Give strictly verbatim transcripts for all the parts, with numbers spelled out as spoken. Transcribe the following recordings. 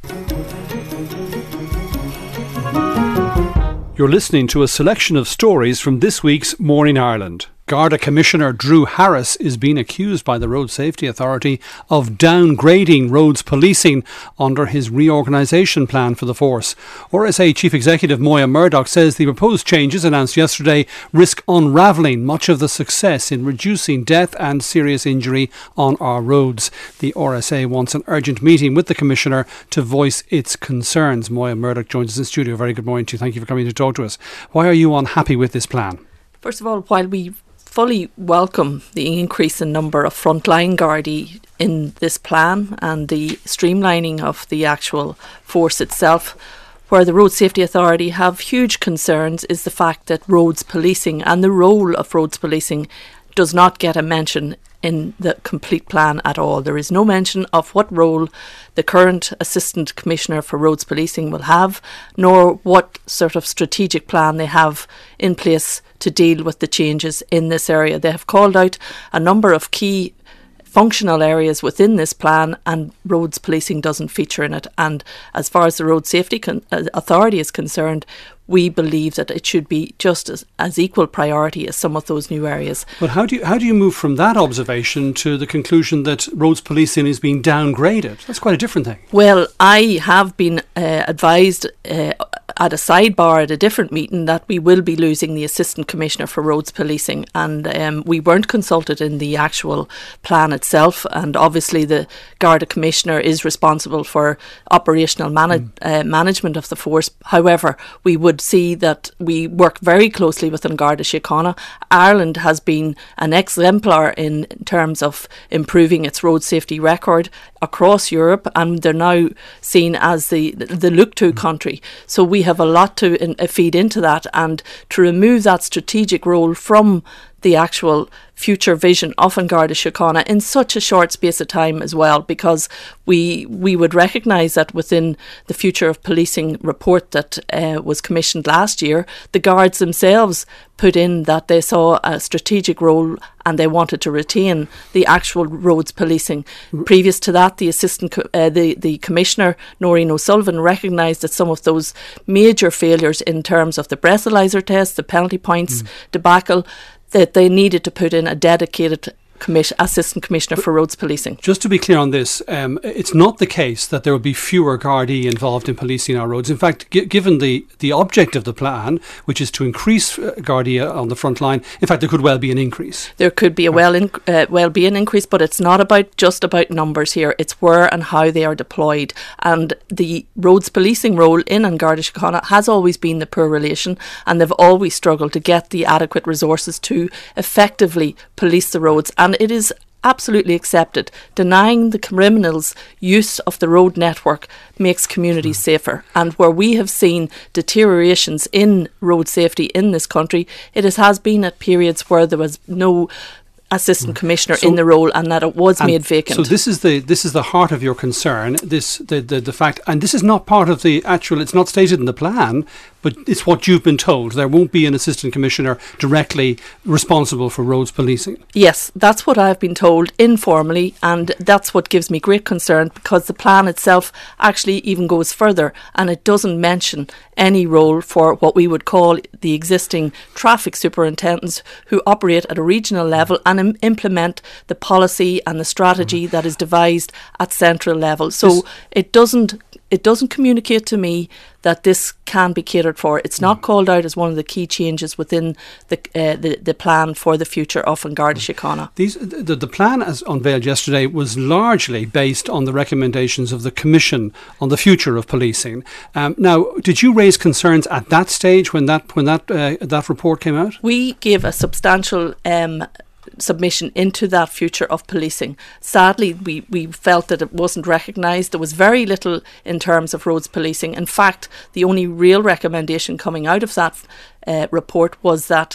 You're listening to a selection of stories from this week's Morning Ireland. Garda Commissioner Drew Harris is being accused by the Road Safety Authority of downgrading roads policing under his reorganisation plan for the force. R S A Chief Executive Moya Murdoch says the proposed changes announced yesterday risk unravelling much of the success in reducing death and serious injury on our roads. The R S A wants an urgent meeting with the Commissioner to voice its concerns. Moya Murdoch joins us in studio. Very good morning to you. Thank you for coming to talk to us. Why are you unhappy with this plan? First of all, while we fully welcome the increase in number of frontline Gardaí in this plan and the streamlining of the actual force itself, where the Road Safety Authority have huge concerns is the fact that roads policing and the role of roads policing does not get a mention in the complete plan at all. There is no mention of what role the current Assistant Commissioner for Roads Policing will have, nor what sort of strategic plan they have in place to deal with the changes in this area. They have called out a number of key functional areas within this plan, and roads policing doesn't feature in it. And as far as the Road Safety Con- Authority is concerned, we believe that it should be just as, as equal priority as some of those new areas. But how do you how do you move from that observation to the conclusion that roads policing is being downgraded? That's quite a different thing. Well, I have been uh, advised uh, at a sidebar at a different meeting that we will be losing the Assistant Commissioner for Roads Policing, and um, we weren't consulted in the actual plan itself, and obviously the Garda Commissioner is responsible for operational mana- mm. uh, management of the force. However, we would see that we work very closely with Garda Síochána. Ireland has been an exemplar in terms of improving its road safety record across Europe, and they're now seen as the the look-to country. So we have a lot to in, uh, feed into that, and to remove that strategic role from the actual future vision of Garda Síochána in such a short space of time as well, because we we would recognise that within the Future of Policing report that uh, was commissioned last year, the guards themselves put in that they saw a strategic role and they wanted to retain the actual roads policing. Previous to that, the assistant, co- uh, the, the Commissioner, Noreen O'Sullivan, recognised that some of those major failures in terms of the breathalyser test, the penalty points mm. debacle, that they needed to put in a dedicated commis- Assistant Commissioner for Roads Policing. Just to be clear on this, um, it's not the case that there will be fewer Gardaí involved in policing our roads. In fact, g- given the, the object of the plan, which is to increase uh, Gardaí on the front line, in fact, there could well be an increase. There could be a well, in, uh, well be an increase, but it's not about just about numbers here. It's where and how they are deployed. And the roads policing role in Garda Síochána has always been the poor relation, and they've always struggled to get the adequate resources to effectively police the roads. And it is absolutely accepted. Denying the criminals use of the road network makes communities safer. And where we have seen deteriorations in road safety in this country, it has, has been at periods where there was no Assistant Commissioner so, in the role, and that it was made vacant. So this is the this is the heart of your concern. This the, the the fact, and this is not part of the actual. It's not stated in the plan, but it's what you've been told. There won't be an Assistant Commissioner directly responsible for roads policing. Yes, that's what I've been told informally, and that's what gives me great concern, because the plan itself actually even goes further, and it doesn't mention any role for what we would call the existing traffic superintendents who operate at a regional level and im- implement the policy and the strategy mm. that is devised at central level. So this it doesn't it doesn't communicate to me that this can be catered for. It's not called out as one of the key changes within the uh, the, the plan for the future of Garda Síochána. These the, the plan as unveiled yesterday was largely based on the recommendations of the Commission on the future of policing. Um, now, did you raise concerns at that stage when that when that uh, that report came out? We gave a substantial Um, submission into that future of policing. Sadly, we, we felt that it wasn't recognised. There was very little in terms of roads policing. In fact, the only real recommendation coming out of that uh, report was that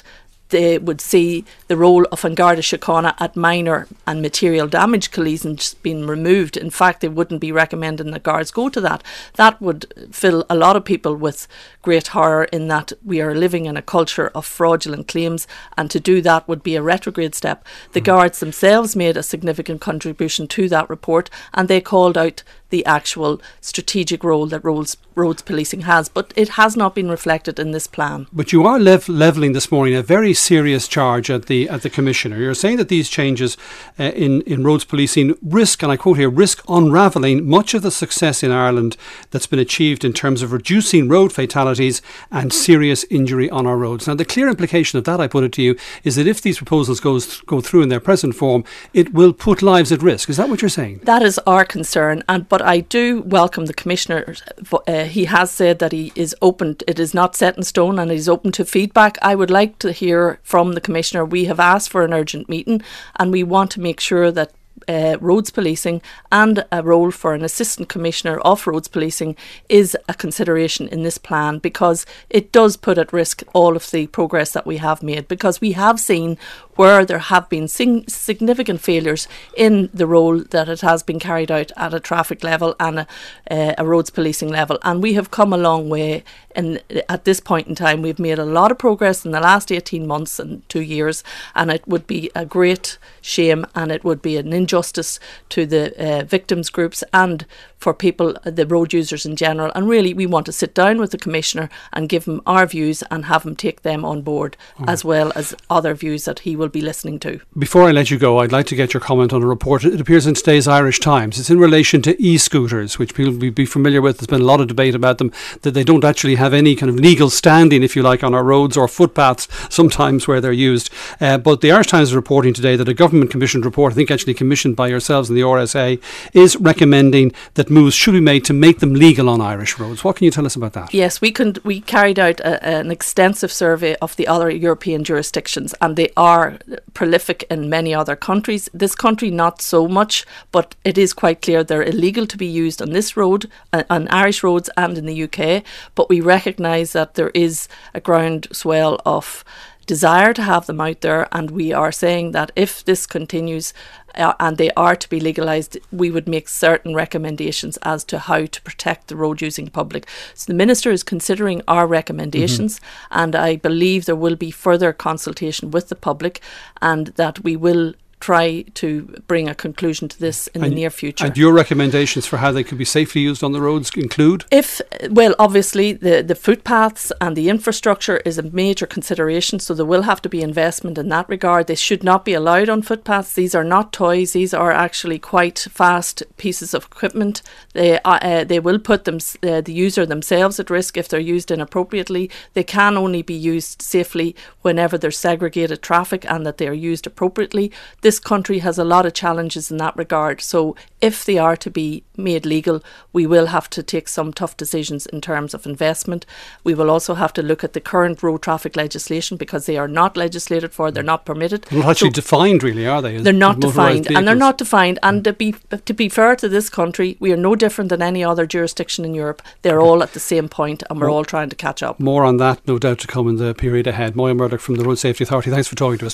they would see the role of An Garda Síochána at minor and material damage collisions being removed. In fact, they wouldn't be recommending that guards go to that. That would fill a lot of people with great horror, in that we are living in a culture of fraudulent claims, and to do that would be a retrograde step. The mm. guards themselves made a significant contribution to that report, and they called out the actual strategic role that roads, roads policing has, but it has not been reflected in this plan. But you are lev- levelling this morning a very serious charge at the at the Commissioner. You're saying that these changes uh, in, in roads policing risk, and I quote here, risk unravelling much of the success in Ireland that's been achieved in terms of reducing road fatalities and serious injury on our roads. Now, the clear implication of that, I put it to you, is that if these proposals goes, go through in their present form, it will put lives at risk. Is that what you're saying? That is our concern, and but I do welcome the Commissioner. Uh, he has said that he is open, it is not set in stone, and he's open to feedback. I would like to hear from the Commissioner. We have asked for an urgent meeting, and we want to make sure that Uh, roads policing and a role for an assistant commissioner of roads policing is a consideration in this plan, because it does put at risk all of the progress that we have made, because we have seen where there have been sing- significant failures in the role that it has been carried out at a traffic level and a, uh, a roads policing level, and we have come a long way. And at this point in time, we've made a lot of progress in the last eighteen months and two years, and it would be a great shame, and it would be an injustice to the uh, victims groups and for people, the road users in general. And really, we want to sit down with the Commissioner and give him our views and have him take them on board, mm. as well as other views that he will be listening to. Before I let you go, I'd like to get your comment on a report. It appears in today's Irish Times. It's in relation to e-scooters, which people will be familiar with. There's been a lot of debate about them, that they don't actually have any kind of legal standing, if you like, on our roads or footpaths sometimes where they're used. Uh, but the Irish Times is reporting today that a government commissioned report, I think actually commissioned by yourselves and the R S A, is recommending that moves should be made to make them legal on Irish roads. What can you tell us about that? Yes, we can, we carried out a, an extensive survey of the other European jurisdictions, and they are prolific in many other countries. This country not so much, but it is quite clear they're illegal to be used on this road, uh, on Irish roads and in the U K. But we recognise that there is a groundswell of desire to have them out there, and we are saying that if this continues uh, and they are to be legalised, we would make certain recommendations as to how to protect the road using public. So the Minister is considering our recommendations, mm-hmm. and I believe there will be further consultation with the public, and that we will try to bring a conclusion to this in and, the near future. And your recommendations for how they could be safely used on the roads include? If, well, obviously the, the footpaths and the infrastructure is a major consideration, so there will have to be investment in that regard. They should not be allowed on footpaths. These are not toys. These are actually quite fast pieces of equipment. They uh, they will put them uh, the user themselves at risk if they're used inappropriately. They can only be used safely whenever there's segregated traffic and that they are used appropriately. This This country has a lot of challenges in that regard. So if they are to be made legal, we will have to take some tough decisions in terms of investment. We will also have to look at the current road traffic legislation, because they are not legislated for, they're not permitted. They're not actually so defined, really, are they? They're not defined, and they're not defined. And to be to be fair to this country, we are no different than any other jurisdiction in Europe. They're all at the same point, and we're all trying to catch up. More on that, no doubt, to come in the period ahead. Moya Murdoch from the Road Safety Authority, thanks for talking to us.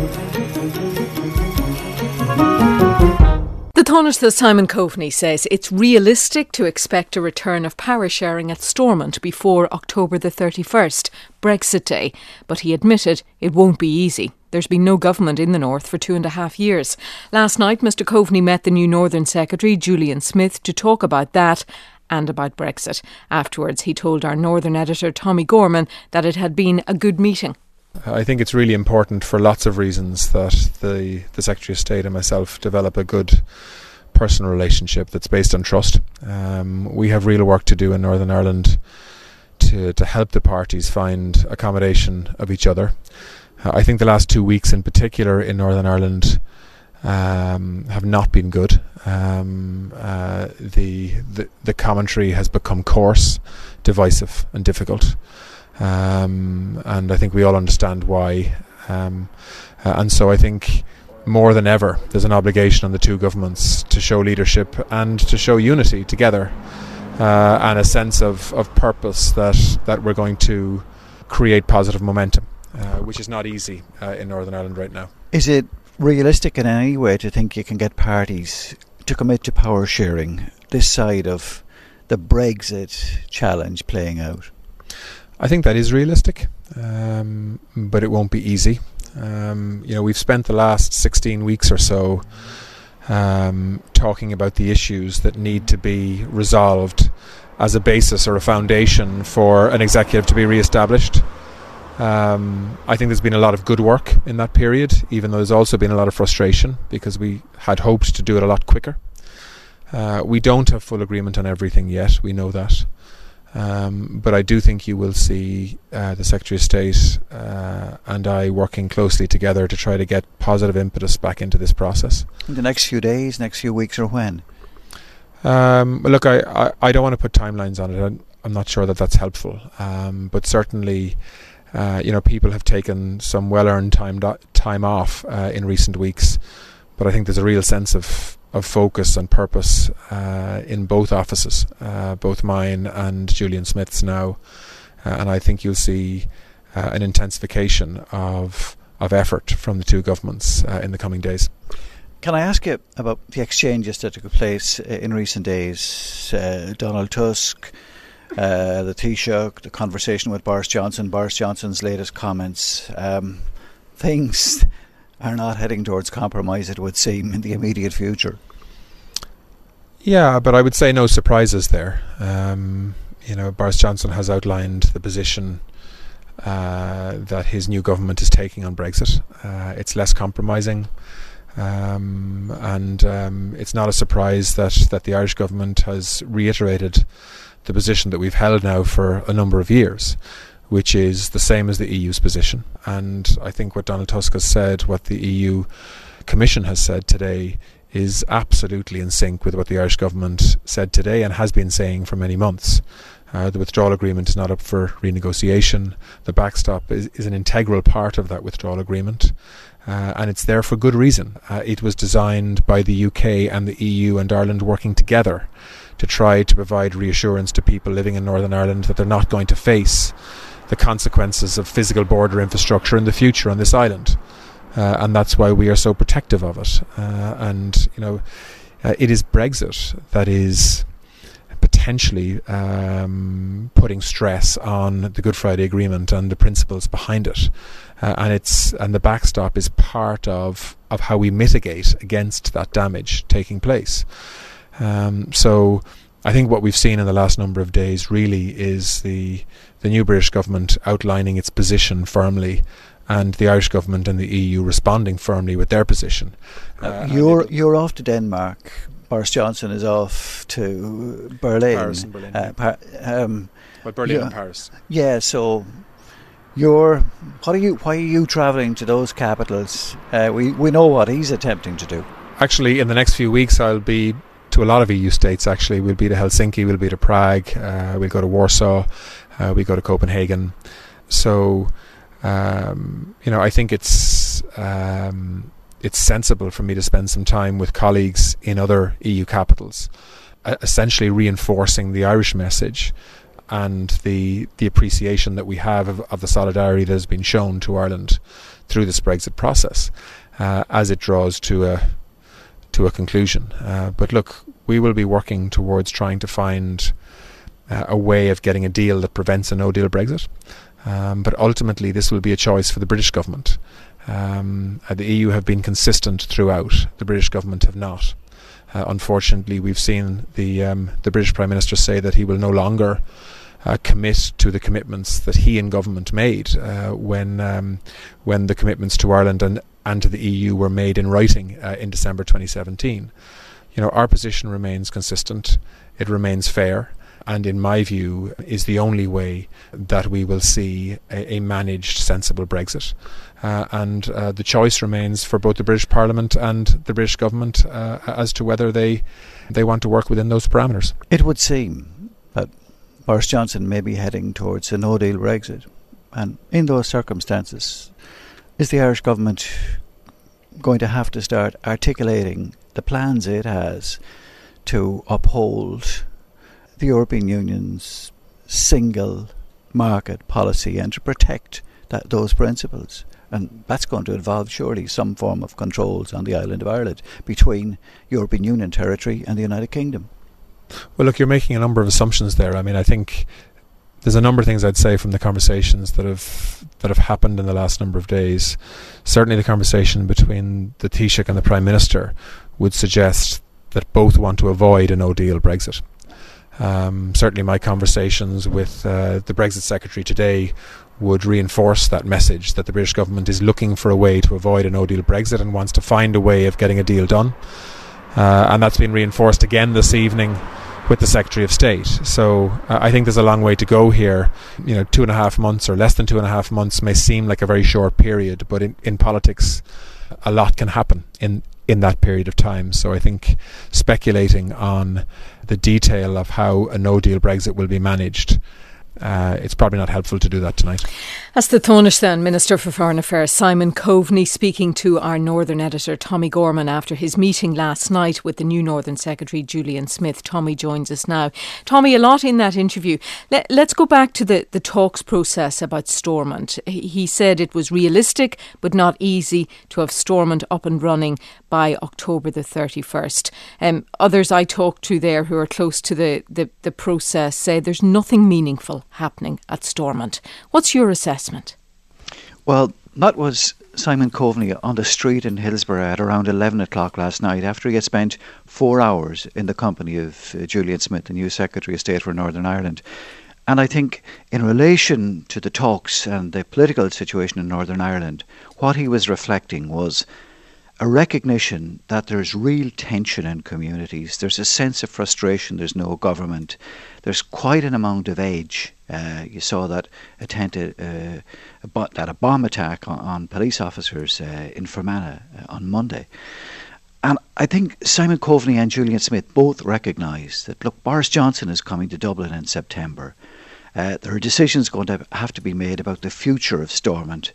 The Taoiseach Simon Coveney says it's realistic to expect a return of power sharing at Stormont before October the thirty-first, Brexit Day, but he admitted it won't be easy. There's been no government in the North for two and a half years. Last night, Mr Coveney met the new Northern Secretary, Julian Smith, to talk about that and about Brexit. Afterwards, he told our Northern editor, Tommy Gorman, that it had been a good meeting. I think it's really important for lots of reasons that the, the Secretary of State and myself develop a good personal relationship that's based on trust. Um, we have real work to do in Northern Ireland to, to help the parties find accommodation of each other. Uh, I think the last two weeks in particular in Northern Ireland um, have not been good. Um, uh, the, the, the commentary has become coarse, divisive and difficult. Um, and I think we all understand why. Um, uh, and so I think more than ever there's an obligation on the two governments to show leadership and to show unity together, uh, and a sense of, of purpose that, that we're going to create positive momentum. uh, which is not easy uh, in Northern Ireland right now. Is it realistic in any way to think you can get parties to commit to power sharing this side of the Brexit challenge playing out? I think that is realistic, um, but it won't be easy. Um, you know, we've spent the last sixteen weeks or so um, talking about the issues that need to be resolved as a basis or a foundation for an executive to be re-established. Um, I think there's been a lot of good work in that period, even though there's also been a lot of frustration because we had hoped to do it a lot quicker. Uh, we don't have full agreement on everything yet, we know that. Um, but I do think you will see uh, the Secretary of State uh, and I working closely together to try to get positive impetus back into this process. In the next few days, next few weeks, or when? Um, look, I, I, I don't want to put timelines on it. I'm, I'm not sure that that's helpful. Um, but certainly, uh, you know, people have taken some well-earned time do- time off uh, in recent weeks. But I think there's a real sense of, of focus and purpose uh, in both offices, uh, both mine and Julian Smith's now. Uh, and I think you'll see uh, an intensification of of effort from the two governments uh, in the coming days. Can I ask you about the exchanges that took place in recent days? Uh, Donald Tusk, uh, the Taoiseach, the conversation with Boris Johnson, Boris Johnson's latest comments. Um, things are not heading towards compromise, it would seem, in the immediate future. Yeah, but I would say no surprises there. Um, you know, Boris Johnson has outlined the position uh, that his new government is taking on Brexit. Uh, it's less compromising. Um, and um, it's not a surprise that, that the Irish government has reiterated the position that we've held now for a number of years, which is the same as the E U's position. And I think what Donald Tusk has said, what the E U Commission has said today, is absolutely in sync with what the Irish government said today and has been saying for many months. Uh, the withdrawal agreement is not up for renegotiation. The backstop is, is an integral part of that withdrawal agreement. Uh, and it's there for good reason. Uh, it was designed by the U K and the E U and Ireland working together to try to provide reassurance to people living in Northern Ireland that they're not going to face the consequences of physical border infrastructure in the future on this island. Uh, and that's why we are so protective of it. Uh, and, you know, uh, it is Brexit that is potentially um, putting stress on the Good Friday Agreement and the principles behind it. Uh, and it's and the backstop is part of, of how we mitigate against that damage taking place. Um, so I think what we've seen in the last number of days really is the the new British government outlining its position firmly, and the Irish government and the E U responding firmly with their position. Uh, you're you're off to Denmark. Boris Johnson is off to Berlin. Paris and Berlin. Uh, par- um, well, Berlin yeah, and Paris. Yeah. So, you're what are you? Why are you travelling to those capitals? Uh, we we know what he's attempting to do. Actually, in the next few weeks, I'll be to a lot of E U states. Actually, we'll be to Helsinki, we'll be to Prague, uh, we'll go to Warsaw, uh, we go to Copenhagen. So, um, you know, I think it's um, it's sensible for me to spend some time with colleagues in other E U capitals, uh, essentially reinforcing the Irish message and the the appreciation that we have of, of the solidarity that has been shown to Ireland through this Brexit process uh, as it draws to a to a conclusion. Uh, but look, we will be working towards trying to find uh, a way of getting a deal that prevents a no-deal Brexit. Um, but ultimately, this will be a choice for the British government. Um, uh, the E U have been consistent throughout. The British government have not. Uh, unfortunately, we've seen the um, the British Prime Minister say that he will no longer uh, commit to the commitments that he and government made uh, when um, when the commitments to Ireland and, and to the E U were made in writing uh, in December twenty seventeen. You know, our position remains consistent. It remains fair. And in my view, is the only way that we will see a, a managed, sensible Brexit. Uh, and uh, the choice remains for both the British Parliament and the British government uh, as to whether they they want to work within those parameters. It would seem that Boris Johnson may be heading towards a no-deal Brexit. And in those circumstances, is the Irish government going to have to start articulating the plans it has to uphold the European Union's single market policy and to protect that, those principles. And that's going to involve surely some form of controls on the island of Ireland between European Union territory and the United Kingdom. Well, look, you're making a number of assumptions there. I mean, I think there's a number of things I'd say from the conversations that have that have happened in the last number of days. Certainly the conversation between the Taoiseach and the Prime Minister would suggest that both want to avoid a no-deal Brexit. Um, certainly my conversations with uh, the Brexit Secretary today would reinforce that message, that the British government is looking for a way to avoid a no-deal Brexit and wants to find a way of getting a deal done. Uh, and that's been reinforced again this evening with the Secretary of State. So uh, I think there's a long way to go here. You know, two and a half months or less than two and a half months may seem like a very short period, but in, in politics a lot can happen in, in that period of time. So I think speculating on the detail of how a no-deal Brexit will be managed, Uh, it's probably not helpful to do that tonight. That's the Taoiseach then, Minister for Foreign Affairs Simon Coveney, speaking to our Northern editor Tommy Gorman after his meeting last night with the new Northern Secretary Julian Smith. Tommy joins us now. Tommy, a lot in that interview. Let, let's go back to the, the talks process about Stormont. He said it was realistic but not easy to have Stormont up and running by October the thirty-first. Um, others I talked to there who are close to the, the, the process say there's nothing meaningful happening at Stormont. What's your assessment? Well, that was Simon Coveney on the street in Hillsborough at around eleven o'clock last night, after he had spent four hours in the company of uh, Julian Smith, the new Secretary of State for Northern Ireland. And I think in relation to the talks and the political situation in Northern Ireland, what he was reflecting was a recognition that there's real tension in communities. There's a sense of frustration. There's no government. There's quite an amount of age. Uh, you saw that attempted uh, a bo- that a bomb attack on, on police officers uh, in Fermanagh uh, on Monday. And I think Simon Coveney and Julian Smith both recognise that, look, Boris Johnson is coming to Dublin in September. Uh, there are decisions going to have to be made about the future of Stormont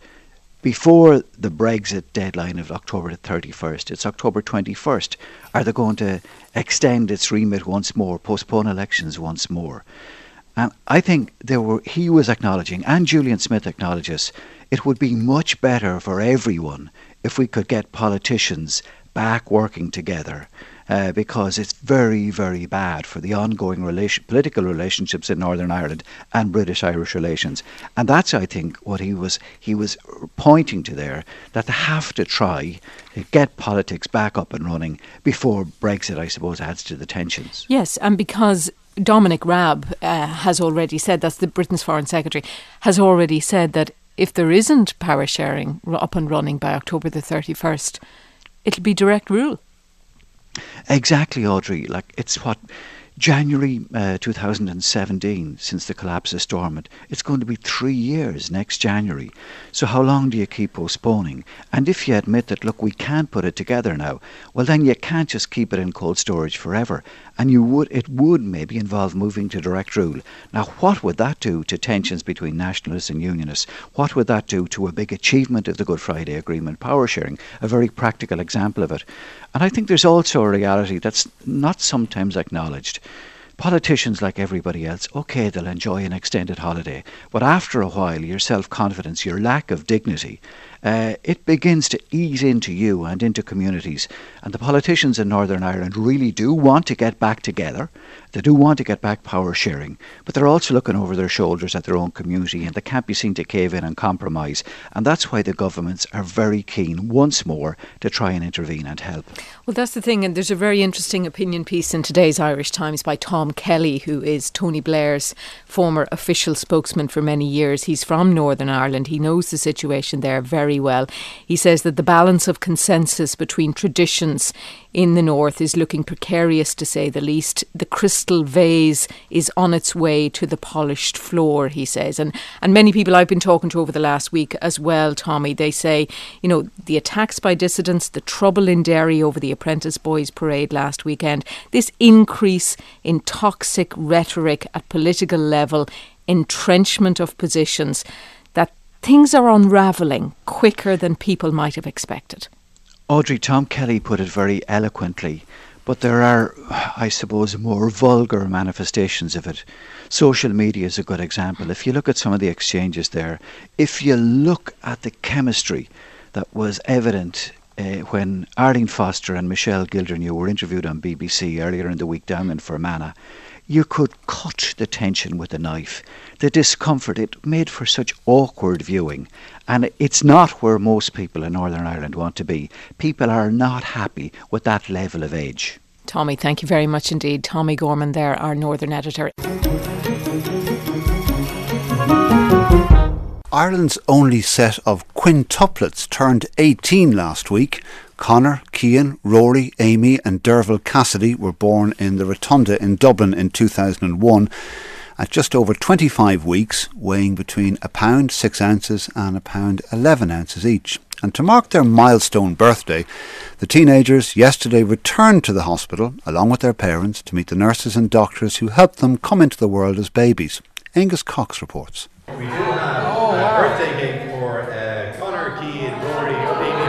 before the Brexit deadline of October the thirty-first. It's October twenty-first. Are they going to extend its remit once more, postpone elections once more? And I think there were, he was acknowledging, and Julian Smith acknowledges, it would be much better for everyone if we could get politicians back working together. Uh, because it's very, very bad for the ongoing relation, political relationships in Northern Ireland and British-Irish relations. And that's, I think, what he was he was pointing to there, that they have to try to get politics back up and running before Brexit, I suppose, adds to the tensions. Yes, and because Dominic Raab uh, has already said, that's the Britain's Foreign Secretary, has already said that if there isn't power sharing up and running by October the thirty-first, it'll be direct rule. Exactly, Audrey. Like, it's what, January uh, two thousand seventeen, since the collapse of Stormont. It's going to be three years next January. So how long do you keep postponing? And if you admit that, look, we can't put it together now, well, then you can't just keep it in cold storage forever. And you would, it would maybe involve moving to direct rule. Now, what would that do to tensions between nationalists and unionists? What would that do to a big achievement of the Good Friday Agreement, power sharing? A very practical example of it. And I think there's also a reality that's not sometimes acknowledged. Politicians, like everybody else, okay, they'll enjoy an extended holiday, but after a while, your self-confidence, your lack of dignity, uh, it begins to ease into you and into communities. And the politicians in Northern Ireland really do want to get back together. They do want to get back power sharing, but they're also looking over their shoulders at their own community, and they can't be seen to cave in and compromise. And that's why the governments are very keen, once more, to try and intervene and help. Well, that's the thing, and there's a very interesting opinion piece in today's Irish Times by Tom Kelly, who is Tony Blair's former official spokesman for many years. He's from Northern Ireland. He knows the situation there very well. He says that the balance of consensus between traditions in the north is looking precarious, to say the least. The crystal vase is on its way to the polished floor, he says. And and many people I've been talking to over the last week as well, Tommy, they say, you know, the attacks by dissidents, the trouble in Derry over the Apprentice Boys parade last weekend, this increase in toxic rhetoric at political level, entrenchment of positions, that things are unravelling quicker than people might have expected. Audrey, Tom Kelly put it very eloquently But there are, I suppose, more vulgar manifestations of it. Social media is a good example. If you look at some of the exchanges there, if you look at the chemistry that was evident uh, when Arlene Foster and Michelle Gildernew were interviewed on B B C earlier in the week down in Fermanagh, you could cut the tension with a knife. The discomfort, it made for such awkward viewing. And it's not where most people in Northern Ireland want to be. People are not happy with that level of age. Tommy, thank you very much indeed. Tommy Gorman there, our Northern editor. Ireland's only set of quintuplets turned eighteen last week. Conor, Cian, Rory, Amy and Derval Cassidy were born in the Rotunda in Dublin in two thousand one at just over twenty-five weeks, weighing between a pound six ounces and a pound eleven ounces each. And to mark their milestone birthday, the teenagers yesterday returned to the hospital along with their parents to meet the nurses and doctors who helped them come into the world as babies. Angus Cox reports. We do have oh, a wow. birthday cake for uh, Conor, Cian, Rory, Amy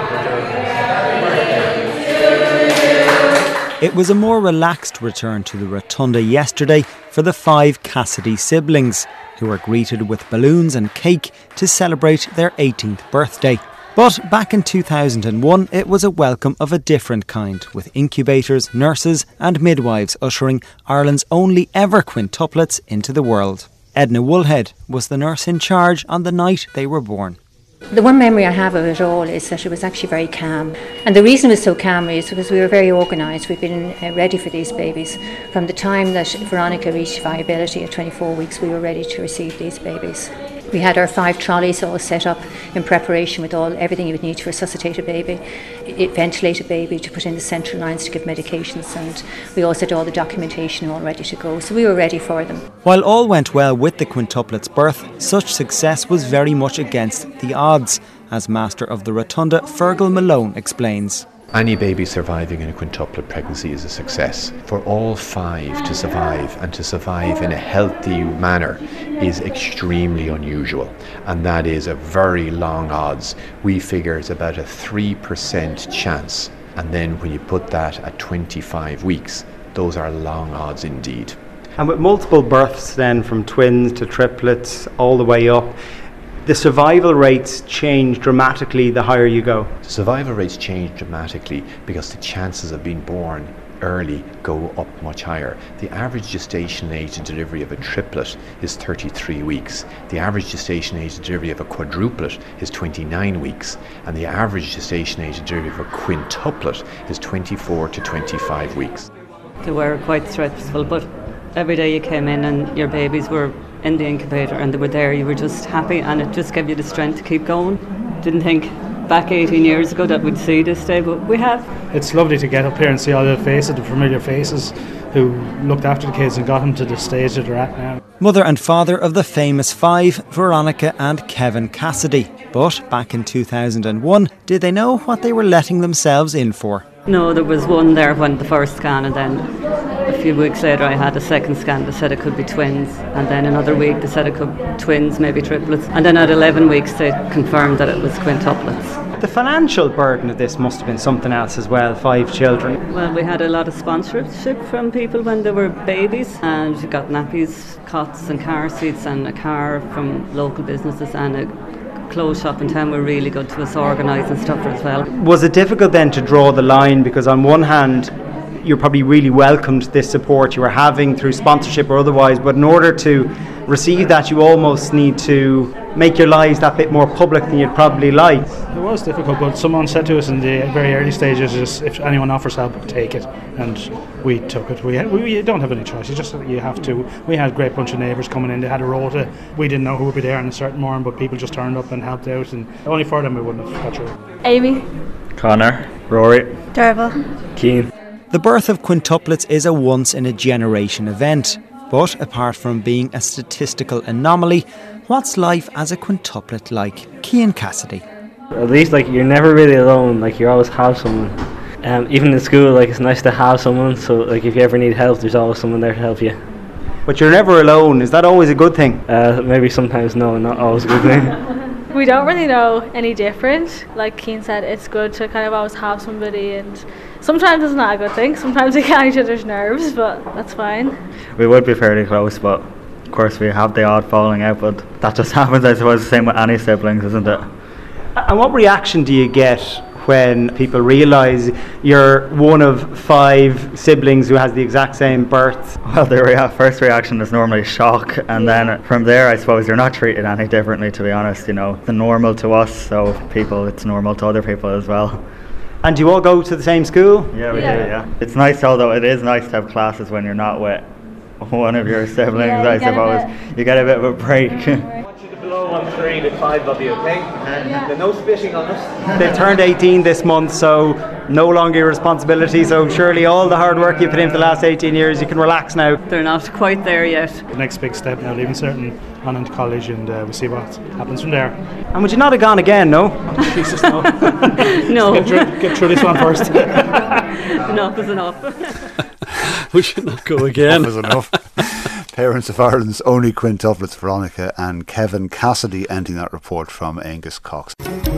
and It was a more relaxed return to the Rotunda yesterday for the five Cassidy siblings, who were greeted with balloons and cake to celebrate their eighteenth birthday. But back in two thousand one, it was a welcome of a different kind, with incubators, nurses and midwives ushering Ireland's only ever quintuplets into the world. Edna Woolhead was the nurse in charge on the night they were born. The one memory I have of it all is that it was actually very calm. And the reason it was so calm is because we were very organised. We've been uh, ready for these babies. From the time that Veronica reached viability at twenty-four weeks, we were ready to receive these babies. We had our five trolleys all set up in preparation with all everything you would need to resuscitate a baby, it, ventilate a baby, to put in the central lines to give medications, and we also had all the documentation all ready to go. So we were ready for them. While all went well with the quintuplets' birth, such success was very much against the odds, as Master of the Rotunda Fergal Malone explains. Any baby surviving in a quintuplet pregnancy is a success. For all five to survive, and to survive in a healthy manner, is extremely unusual, and that is a very long odds. We figure it's about a three percent chance, and then when you put that at twenty-five weeks, those are long odds indeed. And with multiple births then, from twins to triplets all the way up, the survival rates change dramatically the higher you go. The survival rates change dramatically because the chances of being born early go up much higher. The average gestation age of delivery of a triplet is thirty-three weeks. The average gestation age of delivery of a quadruplet is twenty-nine weeks. And the average gestation age of delivery of a quintuplet is twenty-four to twenty-five weeks. They were quite stressful, but every day you came in and your babies were in the incubator and they were there, you were just happy, and it just gave you the strength to keep going. Didn't think back eighteen years ago that we'd see this day, but we have. It's lovely to get up here and see all the faces, the familiar faces who looked after the kids and got them to the stage that they're at now. Mother and father of the famous five, Veronica and Kevin Cassidy. But back in two thousand one, did they know what they were letting themselves in for? No, there was one there when the first scan, and then a few weeks later I had a second scan that said it could be twins, and then another week they said it could be twins, maybe triplets, and then at eleven weeks they confirmed that it was quintuplets. The financial burden of this must have been something else as well, five children. Well, we had a lot of sponsorship from people when they were babies, and we got nappies, cots and car seats and a car from local businesses, and a clothes shop in town were really good to us, organising stuff as well. Was it difficult then to draw the line, because on one hand you probably really welcomed this support you were having through sponsorship or otherwise, but in order to receive that you almost need to make your lives that bit more public than you'd probably like? It was difficult, but someone said to us in the very early stages, is if anyone offers help, take it, and we took it. We, we don't have any choice, you just you have to. We had a great bunch of neighbours coming in, they had a rota, we didn't know who would be there on a certain morning, but people just turned up and helped out, and only for them we wouldn't have got through. Amy, Conor, Rory, Derval, Cian. The birth of quintuplets is a once-in-a-generation event, but apart from being a statistical anomaly, what's life as a quintuplet like? Cian Cassidy. At least, like, you're never really alone. Like, you always have someone. Um, even in school, like, it's nice to have someone. So, like, if you ever need help, there's always someone there to help you. But you're never alone. Is that always a good thing? Uh, maybe sometimes no, not always a good thing. We don't really know any different. Like Cian said, it's good to kind of always have somebody, and Sometimes it's not a good thing. Sometimes we get each other's nerves, but that's fine. We would be fairly close, but of course we have the odd falling out, but that just happens, I suppose, the same with any siblings, isn't it? And what reaction do you get when people realise you're one of five siblings who has the exact same birth? Well, the rea- first reaction is normally shock, and then from there I suppose you're not treated any differently, to be honest. You know, it's normal to us, so people, it's normal to other people as well. And do you all go to the same school? Yeah, we Yeah. do, yeah. It's nice, although it is nice to have classes when you're not with one of your siblings, Yeah, you I get a suppose. bit- You get a bit of a break. Below on three with five of you, okay? And no spitting on us. They've turned eighteen this month, so no longer your responsibility. So surely all the hard work you put in for the last eighteen years, you can relax now. They're not quite there yet. The next big step now, leaving certain on into college, and uh, we'll see what happens from there. And would you not have gone again, no? Jesus, no. No. Get through, get through this one first. Enough is enough. We should not go again. Enough is enough. Parents of Ireland's only quintuplets, Veronica and Kevin Cassidy, ending that report from Angus Cox.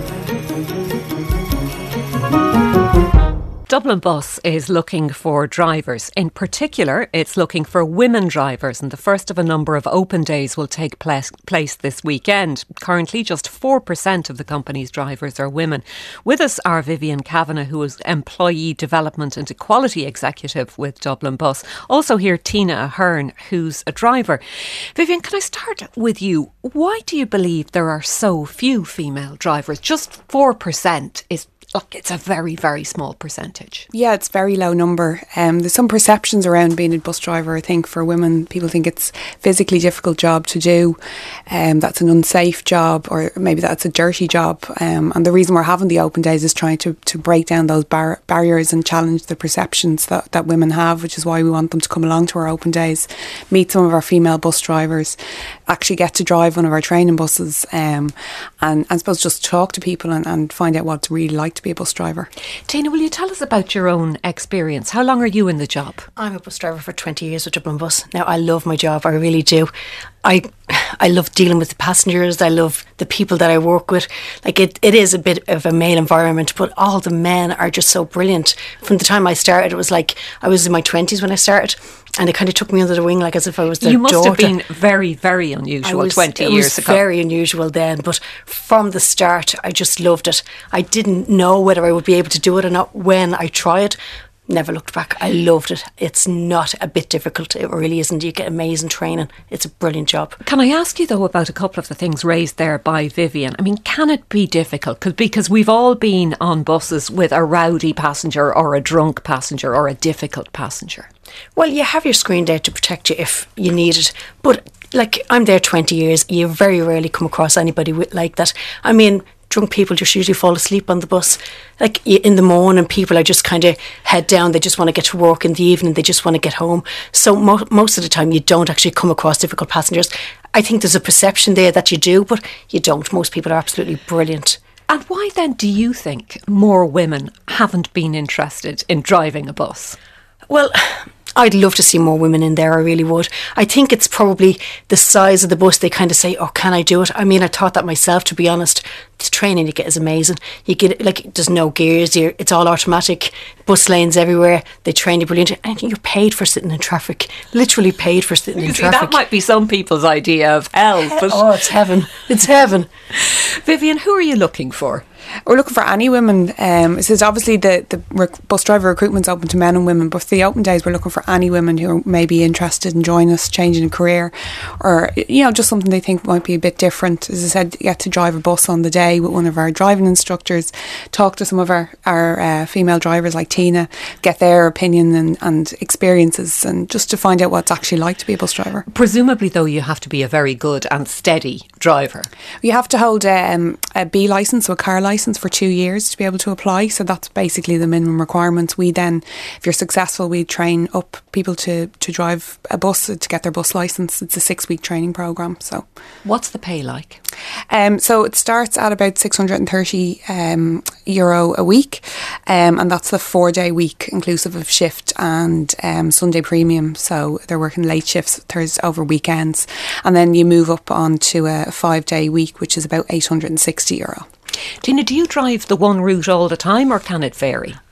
Dublin Bus is looking for drivers. In particular, it's looking for women drivers, and the first of a number of open days will take place, place this weekend. Currently, just four percent of the company's drivers are women. With us are Vivian Kavanagh, who is Employee Development and Equality Executive with Dublin Bus. Also here, Tina Ahern, who's a driver. Vivian, can I start with you? Why do you believe there are so few female drivers? Just four percent is Look, it's a very, very small percentage. Yeah, it's a very low number. Um, there's some perceptions around being a bus driver, I think, for women. People think it's a physically difficult job to do, um, that's an unsafe job, or maybe that's a dirty job. Um, and the reason we're having the open days is trying to, to break down those bar- barriers and challenge the perceptions that, that women have, which is why we want them to come along to our open days, meet some of our female bus drivers, actually get to drive one of our training buses, um, and I suppose just talk to people and, and find out what it's really like to be a bus driver. Tina, will you tell us about your own experience? How long are you in the job? I'm a bus driver for twenty years with Dublin Bus. Now, I love my job, I really do. I I love dealing with the passengers, I love the people that I work with. Like, it, it is a bit of a male environment, but all the men are just so brilliant. From the time I started, it was like I was in my twenties when I started, and it kind of took me under the wing, like as if I was their You must daughter. have been very, very unusual was, twenty it years was ago. very unusual then, but from the start, I just loved it. I didn't know whether I would be able to do it or not when I tried. Never looked back. I loved it. It's not a bit difficult. It really isn't. You get amazing training. It's a brilliant job. Can I ask you, though, about a couple of the things raised there by Vivian? I mean, can it be difficult? Cause, because we've all been on buses with a rowdy passenger or a drunk passenger or a difficult passenger. Well, you have your screen there to protect you if you need it. But, like, I'm there twenty years. You very rarely come across anybody with, like that. I mean, drunk people just usually fall asleep on the bus. Like, in the morning, people are just kind of head down. They just want to get to work. In the evening, they just want to get home. So mo- most of the time, you don't actually come across difficult passengers. I think there's a perception there that you do, but you don't. Most people are absolutely brilliant. And why then do you think more women haven't been interested in driving a bus? Well, I'd love to see more women in there, I really would. I think it's probably the size of the bus. They kind of say, oh, can I do it? I mean, I thought that myself, to be honest. The training you get is amazing. You get, like, there's no gears, you're, it's all automatic, bus lanes everywhere, they train you brilliantly, and you're paid for sitting in traffic, literally paid for sitting You in see, traffic. that might be some people's idea of hell. But oh, it's heaven. It's heaven. Vivian, who are you looking for? We're looking for any women. Um, it says obviously the, the rec- bus driver recruitment's open to men and women, but for the open days we're looking for any women who may be interested in joining us, changing a career, or, you know, just something they think might be a bit different. As I said, you get to drive a bus on the day with one of our driving instructors, talk to some of our, our uh, female drivers like Tina, get their opinion and, and experiences, and just to find out what it's actually like to be a bus driver. Presumably, though, you have to be a very good and steady driver. You have to hold um, a B licence, so a car licence, for two years to be able to apply. So that's basically the minimum requirements. We then, if you're successful, we train up people to, to drive a bus, to get their bus licence. It's a six week training programme. So, what's the pay like? Um, so it starts at about six hundred thirty um, euro a week, um, and that's the four day week inclusive of shift and um, Sunday premium. So they're working late shifts Thursday over weekends, and then you move up onto a five day week, which is about eight hundred sixty euro. Tina, do you drive the one route all the time, or can it vary?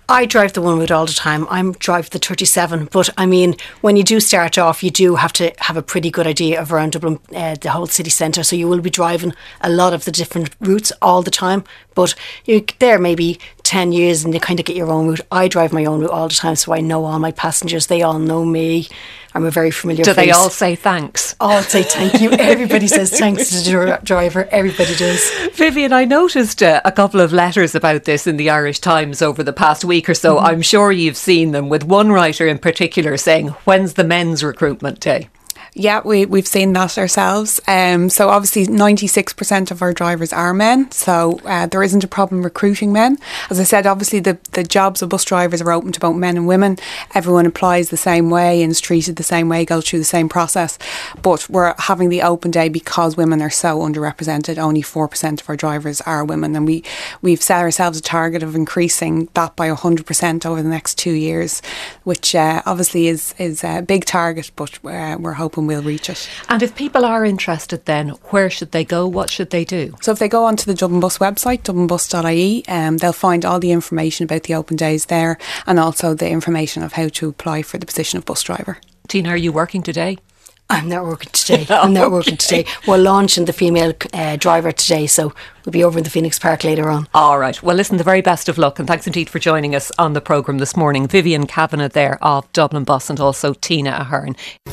I drive the one route all the time. I'm drive the thirty-seven, but I mean, when you do start off, you do have to have a pretty good idea of around Dublin, uh, the whole city centre. So you will be driving a lot of the different routes all the time. But you're there maybe ten years and you kind of get your own route. I drive my own route all the time, so I know all my passengers. They all know me. I'm a very familiar Do face. they all say thanks? All say thank you. Everybody says thanks to the dri- driver. Everybody does. Vivian, I noticed uh, a couple of letters about this in the Irish Times over the past week or so. Mm-hmm. I'm sure you've seen them, with one writer in particular saying, when's the men's recruitment day? Yeah, we, we've seen that ourselves. Um, so obviously ninety-six percent of our drivers are men, so uh, there isn't a problem recruiting men. As I said, obviously the, the jobs of bus drivers are open to both men and women. Everyone applies the same way and is treated the same way, goes through the same process. But we're having the open day because women are so underrepresented. Only four percent of our drivers are women, and we, we've set ourselves a target of increasing that by one hundred percent over the next two years, which uh, obviously is, is a big target, but uh, we're hoping we'll reach it. And if people are interested, then where should they go? What should they do? So if they go onto the Dublin Bus website, dublin bus dot I E, um, they'll find all the information about the open days there, and also the information of how to apply for the position of bus driver. Tina, are you working today? I'm not working today. I'm not working today. We're launching the female uh, driver today, so we'll be over in the Phoenix Park later on. All right. Well, listen, the very best of luck, and thanks indeed for joining us on the programme this morning. Vivian Kavanagh there of Dublin Bus, and also Tina Ahern.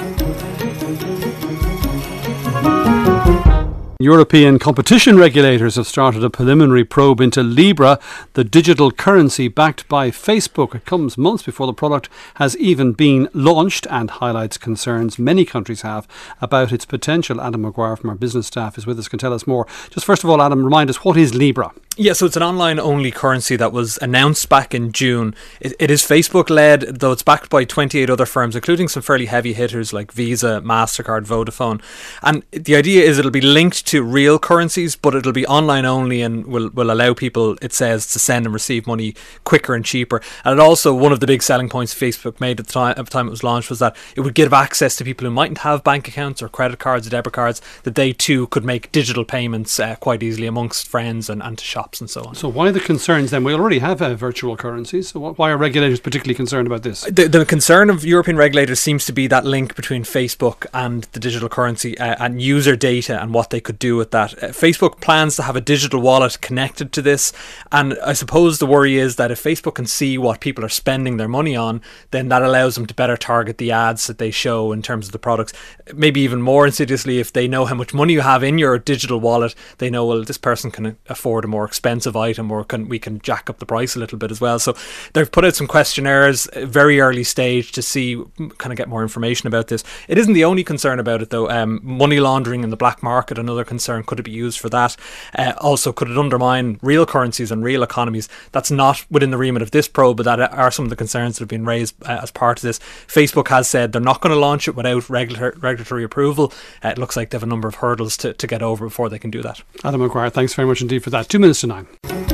European competition regulators have started a preliminary probe into Libra, the digital currency backed by Facebook. It comes months before the product has even been launched and highlights concerns many countries have about its potential. Adam Maguire from our business staff is with us, can tell us more. Just first of all, Adam, remind us, what is Libra? Yeah, so it's an online-only currency that was announced back in June. It, it is Facebook-led, though it's backed by twenty-eight other firms, including some fairly heavy hitters like Visa, MasterCard, Vodafone. And the idea is it'll be linked to real currencies, but it'll be online-only and will, will allow people, it says, to send and receive money quicker and cheaper. And it also, one of the big selling points Facebook made at the time, at the time it was launched was that it would give access to people who mightn't have bank accounts or credit cards or debit cards, that they too could make digital payments uh, quite easily amongst friends and, and to shops and so on. So why the concerns then? We already have uh, virtual currencies, so why are regulators particularly concerned about this? The, the concern of European regulators seems to be that link between Facebook and the digital currency uh, and user data and what they could do with that. Uh, Facebook plans to have a digital wallet connected to this, and I suppose the worry is that if Facebook can see what people are spending their money on, then that allows them to better target the ads that they show in terms of the products. Maybe even more insidiously, if they know how much money you have in your digital wallet, they know, well, this person can afford a more expensive item, or can we can jack up the price a little bit as well. So they've put out some questionnaires very early stage to see, kind of get more information about this. It isn't the only concern about it though. Um, money laundering in the black market, another concern. Could it be used for that? Uh, also, could it undermine real currencies and real economies? That's not within the remit of this probe, but that are some of the concerns that have been raised uh, as part of this. Facebook has said they're not going to launch it without regular, regulatory approval. Uh, it looks like they have a number of hurdles to, to get over before they can do that. Adam Maguire, thanks very much indeed for that. Two minutes to nine.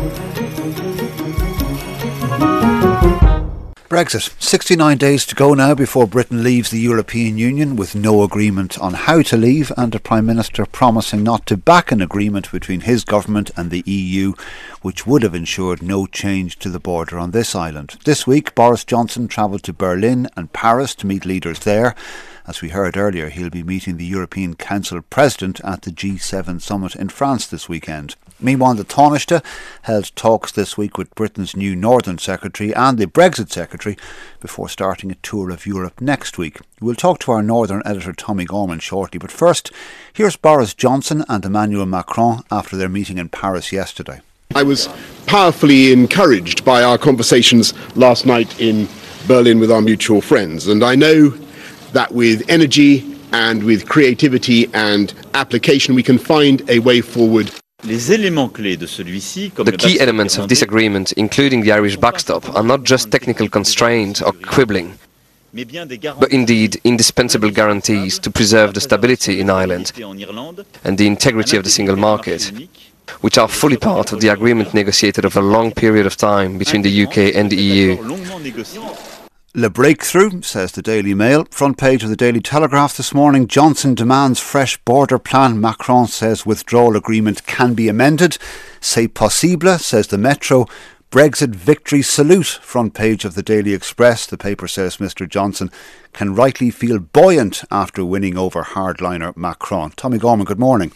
Brexit. sixty-nine days to go now before Britain leaves the European Union, with no agreement on how to leave, and a Prime Minister promising not to back an agreement between his government and the E U, which would have ensured no change to the border on this island. This week, Boris Johnson travelled to Berlin and Paris to meet leaders there. As we heard earlier, he'll be meeting the European Council President at the G seven summit in France this weekend. Meanwhile, the Taoiseach held talks this week with Britain's new Northern Secretary and the Brexit Secretary before starting a tour of Europe next week. We'll talk to our Northern editor Tommy Gorman shortly, but first, here's Boris Johnson and Emmanuel Macron after their meeting in Paris yesterday. I was powerfully encouraged by our conversations last night in Berlin with our mutual friends, and I know that with energy and with creativity and application we can find a way forward. The key elements of this agreement, including the Irish backstop, are not just technical constraint or quibbling, but indeed indispensable guarantees to preserve the stability in Ireland and the integrity of the single market, which are fully part of the agreement negotiated over a long period of time between the U K and the E U. Le breakthrough, says the Daily Mail. Front page of the Daily Telegraph this morning. Johnson demands fresh border plan. Macron says withdrawal agreement can be amended. C'est possible, says the Metro. Brexit victory salute, front page of the Daily Express. The paper says Mr Johnson can rightly feel buoyant after winning over hardliner Macron. Tommy Gorman, good morning.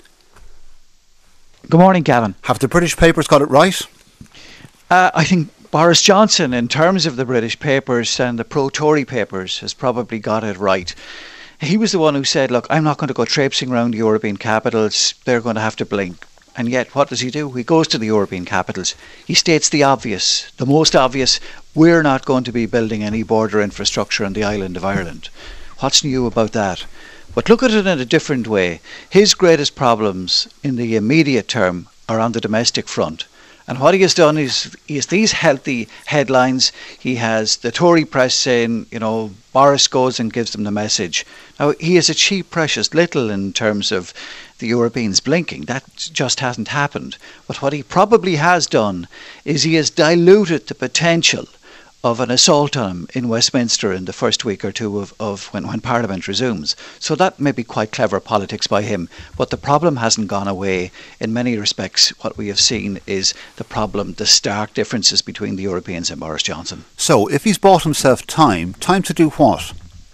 Good morning, Gavin. Have the British papers got it right? Uh, I think Boris Johnson, in terms of the British papers and the pro-Tory papers, has probably got it right. He was the one who said, look, I'm not going to go traipsing around the European capitals. They're going to have to blink. And yet, what does he do? He goes to the European capitals. He states the obvious, the most obvious. We're not going to be building any border infrastructure on the island of Ireland. What's new about that? But look at it in a different way. His greatest problems in the immediate term are on the domestic front. And what he has done is, he has these healthy headlines. He has the Tory press saying, you know, Boris goes and gives them the message. Now, he has achieved precious little in terms of the Europeans blinking. That just hasn't happened. But what he probably has done is he has diluted the potential of an assault on him in Westminster in the first week or two of, of when, when Parliament resumes. So that may be quite clever politics by him. But the problem hasn't gone away. In many respects, what we have seen is the problem, the stark differences between the Europeans and Boris Johnson. So, if he's bought himself time, time to do what?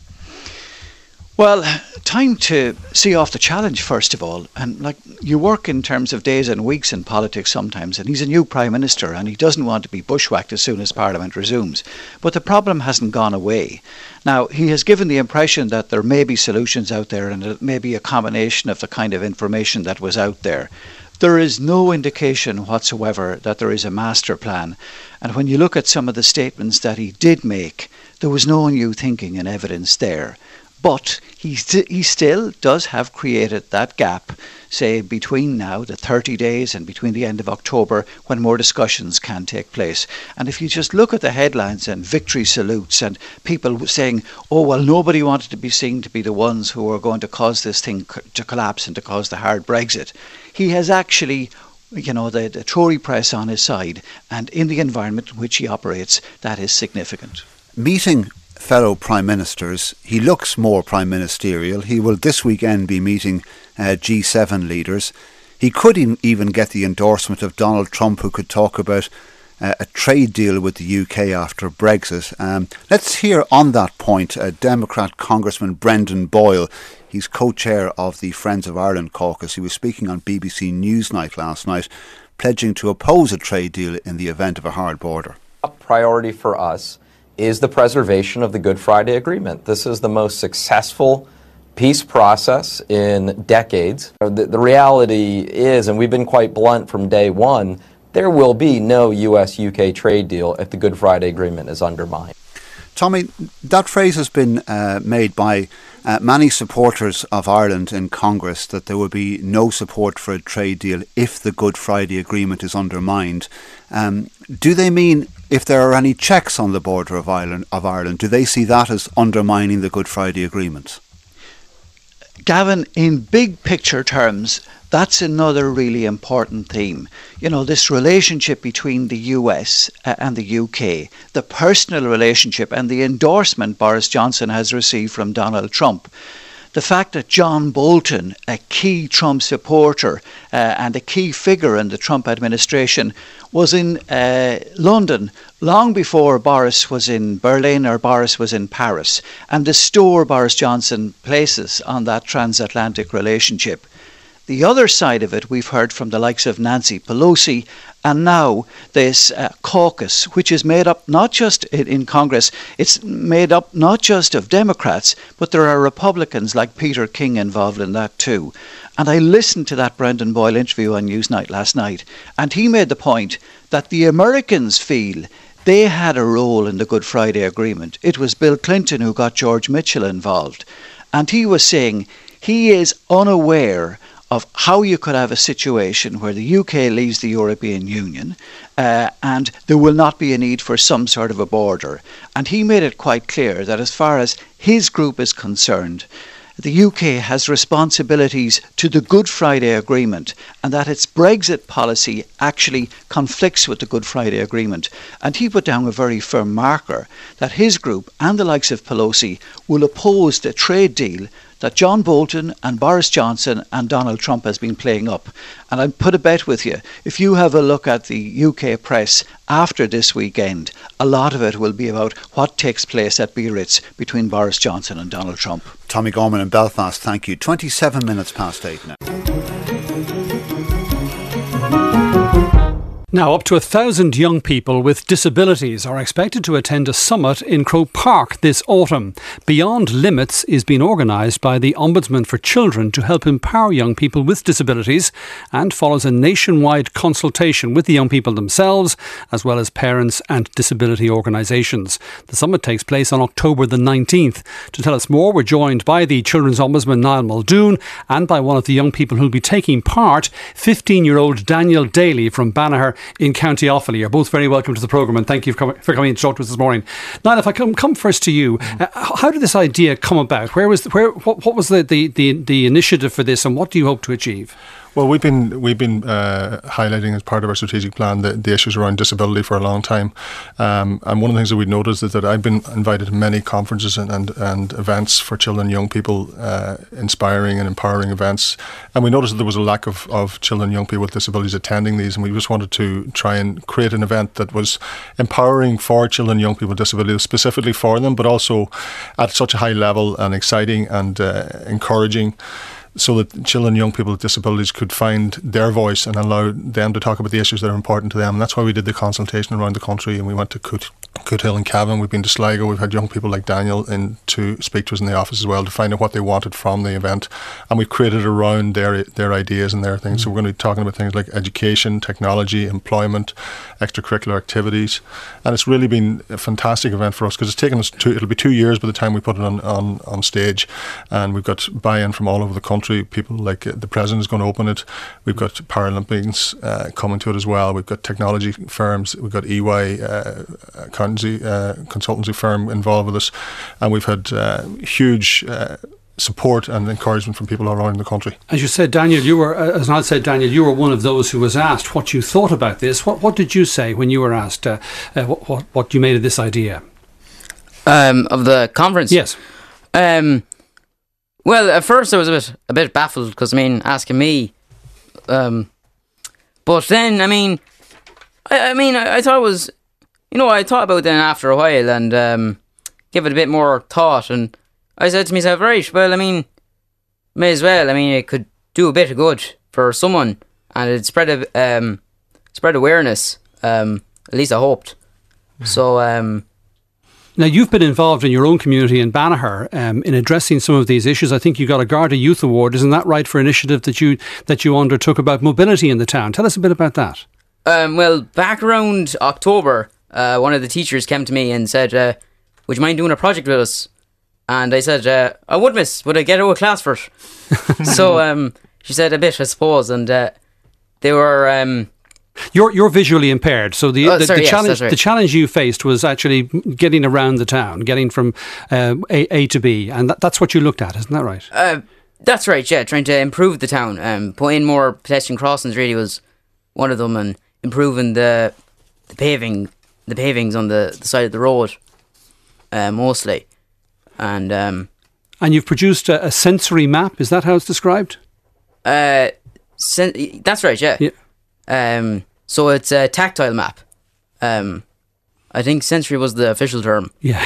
Well, time to see off the challenge, first of all. And like you work in terms of days and weeks in politics sometimes, and he's a new Prime Minister and he doesn't want to be bushwhacked as soon as Parliament resumes. But the problem hasn't gone away. Now, he has given the impression that there may be solutions out there and it may be a combination of the kind of information that was out there. There is no indication whatsoever that there is a master plan. And when you look at some of the statements that he did make, there was no new thinking and evidence there. But he, st- he still does have created that gap, say, between now, the thirty days, and between the end of October, when more discussions can take place. And if you just look at the headlines and victory salutes and people saying, oh, well, nobody wanted to be seen to be the ones who are going to cause this thing co- to collapse and to cause the hard Brexit, he has actually, you know, the, the Tory press on his side. And in the environment in which he operates, that is significant. Meeting fellow Prime Ministers, he looks more Prime Ministerial. He will this weekend be meeting uh, G seven leaders. He could even get the endorsement of Donald Trump, who could talk about uh, a trade deal with the U K after Brexit. Um, let's hear on that point uh, Democrat Congressman Brendan Boyle. He's co-chair of the Friends of Ireland caucus. He was speaking on B B C Newsnight last night, pledging to oppose a trade deal in the event of a hard border. A priority for us is the preservation of the Good Friday Agreement. This is the most successful peace process in decades. The, the reality is, and we've been quite blunt from day one, there will be no U S U K trade deal if the Good Friday Agreement is undermined. Tommy, that phrase has been uh, made by uh, many supporters of Ireland in Congress, that there will be no support for a trade deal if the Good Friday Agreement is undermined. Um, do they mean if there are any checks on the border of Ireland, of Ireland, do they see that as undermining the Good Friday Agreement? Gavin, in big picture terms, that's another really important theme. You know, this relationship between the U S and the U K, the personal relationship and the endorsement Boris Johnson has received from Donald Trump. The fact that John Bolton, a key Trump supporter uh, and a key figure in the Trump administration, was in uh, London long before Boris was in Berlin or Boris was in Paris, and the store Boris Johnson places on that transatlantic relationship. The other side of it we've heard from the likes of Nancy Pelosi, and now this uh, caucus, which is made up not just in, in Congress, it's made up not just of Democrats, but there are Republicans like Peter King involved in that too. And I listened to that Brendan Boyle interview on Newsnight last night, and he made the point that the Americans feel they had a role in the Good Friday Agreement. It was Bill Clinton who got George Mitchell involved. And he was saying he is unaware of how you could have a situation where the U K leaves the European Union uh, and there will not be a need for some sort of a border. And he made it quite clear that as far as his group is concerned, the U K has responsibilities to the Good Friday Agreement, and that its Brexit policy actually conflicts with the Good Friday Agreement. And he put down a very firm marker that his group and the likes of Pelosi will oppose the trade deal that John Bolton and Boris Johnson and Donald Trump has been playing up. And I put a bet with you, if you have a look at the U K press after this weekend, a lot of it will be about what takes place at Biarritz between Boris Johnson and Donald Trump. Tommy Gorman in Belfast, thank you. twenty-seven minutes past eight now. Now, up to a thousand young people with disabilities are expected to attend a summit in Croke Park this autumn. Beyond Limits is being organised by the Ombudsman for Children to help empower young people with disabilities and follows a nationwide consultation with the young people themselves, as well as parents and disability organisations. The summit takes place on October the nineteenth. To tell us more, we're joined by the Children's Ombudsman Niall Muldoon and by one of the young people who'll be taking part, fifteen-year-old Daniel Daly from Banagher in County Offaly. You're both very welcome to the programme, and thank you for coming, for coming to talk to us this morning. Niall, if I come, come first to you, uh, how did this idea come about? Where was where what, what was the, the, the, the initiative for this, and what do you hope to achieve? Well, we've been we've been uh, highlighting as part of our strategic plan the, the issues around disability for a long time, um, and one of the things that we noticed is that I've been invited to many conferences and, and, and events for children and young people, uh, inspiring and empowering events, and we noticed that there was a lack of, of children and young people with disabilities attending these, and we just wanted to try and create an event that was empowering for children and young people with disabilities, specifically for them, but also at such a high level and exciting and uh, encouraging, so that children and young people with disabilities could find their voice and allow them to talk about the issues that are important to them. And that's why we did the consultation around the country, and we went to Coot, Coothill and Cavan, we've been to Sligo, we've had young people like Daniel in to speak to us in the office as well to find out what they wanted from the event, and we've created around their their ideas and their things. Mm. So we're going to be talking about things like education, technology, employment, extracurricular activities, and it's really been a fantastic event for us because it's taken us two, it'll be two years by the time we put it on, on, on stage, and we've got buy-in from all over the country. People like uh, the President is going to open it, we've got Paralympians uh, coming to it as well, we've got technology firms, we've got E Y uh, accountancy uh, consultancy firm involved with us, and we've had uh, huge uh, support and encouragement from people all around the country. As you said, Daniel, you were, as Niall said, Daniel, you were one of those who was asked what you thought about this. What what did you say when you were asked uh, uh, what, what what you made of this idea? Um, of the conference? Yes. Um, well, at first I was a bit a bit baffled because, I mean, asking me. Um, but then, I mean, I, I mean, I, I thought it was, you know, I thought about it then after a while and um, give it a bit more thought, and I said to myself, right, well, I mean, may as well. I mean, it could do a bit of good for someone, and it'd spread a, um, spread awareness. Um, at least I hoped. Mm-hmm. So. Um, now, you've been involved in your own community in Banagher um, in addressing some of these issues. I think you got a Garda Youth Award, isn't that right, for an initiative that you that you undertook about mobility in the town? Tell us a bit about that. Um, well, back around October, uh, one of the teachers came to me and said, uh, "Would you mind doing a project with us?" And I said, uh, I would, miss. Would I get out of class for it? So um, she said a bit, I suppose. And uh, they were... Um, you're you're visually impaired. So the, oh, the, sorry, the, yes, challenge, right. the challenge you faced was actually getting around the town, getting from uh, A, A to B. And that, that's what you looked at, isn't that right? Uh, that's right, yeah. Trying to improve the town. Um, put in more pedestrian crossings really was one of them. And improving the the paving, the pavings on the, the side of the road, uh, mostly. And um, and you've produced a, a sensory map. Is that how it's described? Uh, sen- that's right. Yeah. yeah. Um, so it's a tactile map. Um, I think sensory was the official term. Yeah.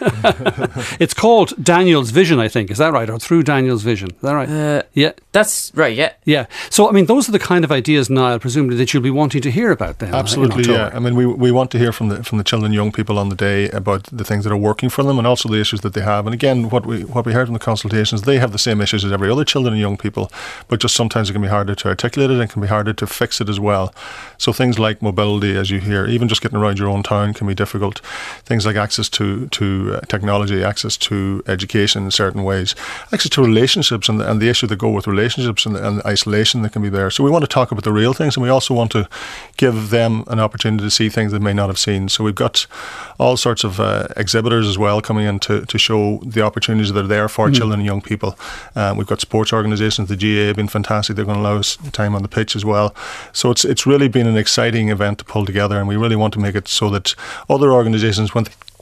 It's called Daniel's Vision, I think. Is that right? Or Through Daniel's Vision. Is that right? Uh, yeah. That's right, yeah. Yeah. So, I mean, those are the kind of ideas, Niall, presumably, that you'll be wanting to hear about then. Absolutely, yeah. I mean, we we want to hear from the from the children and young people on the day about the things that are working for them and also the issues that they have. And again, what we what we heard in the consultations, they have the same issues as every other children and young people, but just sometimes it can be harder to articulate it and can be harder to fix it as well. So things like mobility, as you hear, even just getting around your own town can be difficult. Things like access to to uh, technology, access to education in certain ways, access to relationships and the, and the issue that go with relationships and the, and the isolation that can be there. So we want to talk about the real things, and we also want to give them an opportunity to see things they may not have seen. So we've got all sorts of uh, exhibitors as well coming in to, to show the opportunities that are there for mm. children and young people. Uh, we've got sports organisations, the G A A have been fantastic. They're going to allow us time on the pitch as well. So it's it's really been an exciting event to pull together, and we really want to make it so that other organisations, when they,